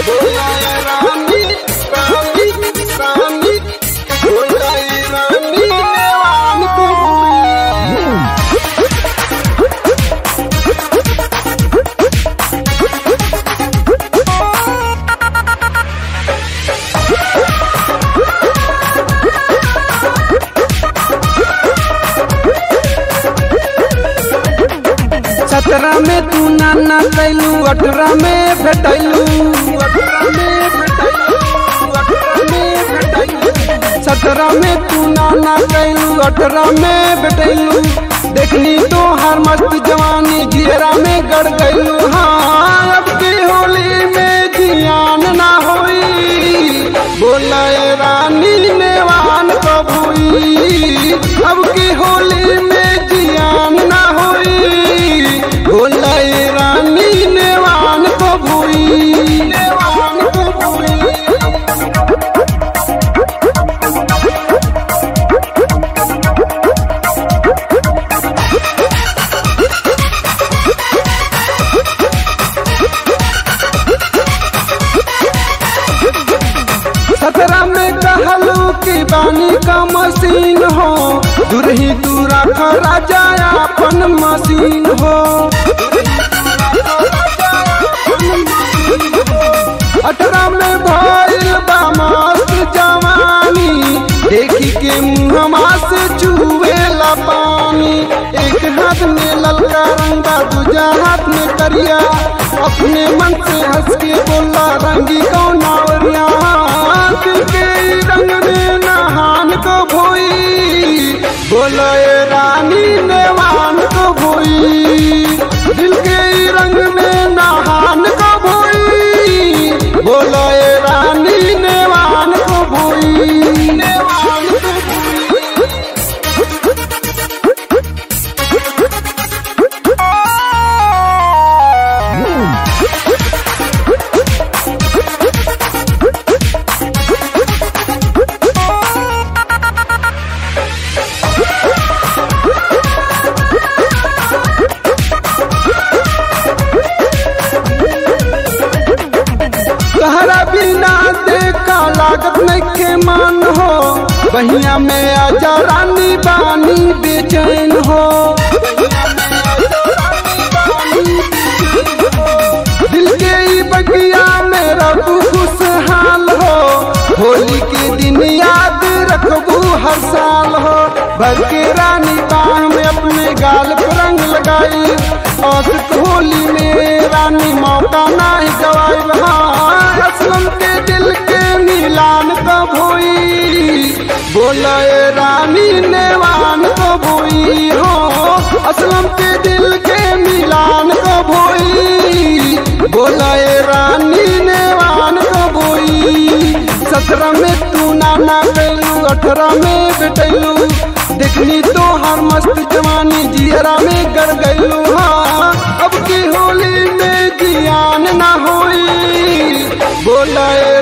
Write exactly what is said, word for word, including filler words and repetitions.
सत्रह में तू नाना कैलू, अठारह में भेटैलू, सत्रह में तू नाना कैलू, अठारह में भेटैलू। देखनी तो हर मस्त जवानी जियरा में गड़ गैलू। हाँ अब की होली में जियान ना होई, बोला रानी नेवान कब हुई। अब की होली में जियान ना होई, बोला रानी नेवान कब हुई, नेवान कब हुई। सत्रह में कहलू की बानी का मशीन हो, दूर ही दूर राजा अपन मशीन हो। अठारह में भइल बा मस्त जवानी, देखी के मुहमा से चुवेला पानी। एक हाथ में ललका रंगा, दूजा हाथ में करिया, अपने मन से हंस के बोला रंगी कौन आवरिया। दिल के रंग में नहान को भोई, बोलो ये रानी नेवान को भोई। दिल के रंग में नहान को भोई, बोलो ये रानी नेवान को भोई, नेवान को तहरा बिना देखा लागत नहीं के मान हो। बहिया में आजा रानी बानी बेचैन हो। दिल के ई बगिया में रबू खुशहाल हो। होली के दिन याद रखबू हर साल हो। भर के रानी बाह में अपने गाल पर रंग लगाई, और होली में रानी मौका नहीं गवाई। असलम के दिल के मिलान कब हुई, बोला ये रानी नेवान कब हुई हो। असलम के दिल के मिलान कब हुई, बोला ये रानी नेवान कब हुई। सत्रह में तू नाना कैलू, अठारह में बेटैलू, देखनी तो हर मस्त जवानी जियरा में गड़ गैलू। हाँ अब की होली में जियान ना होई, बोला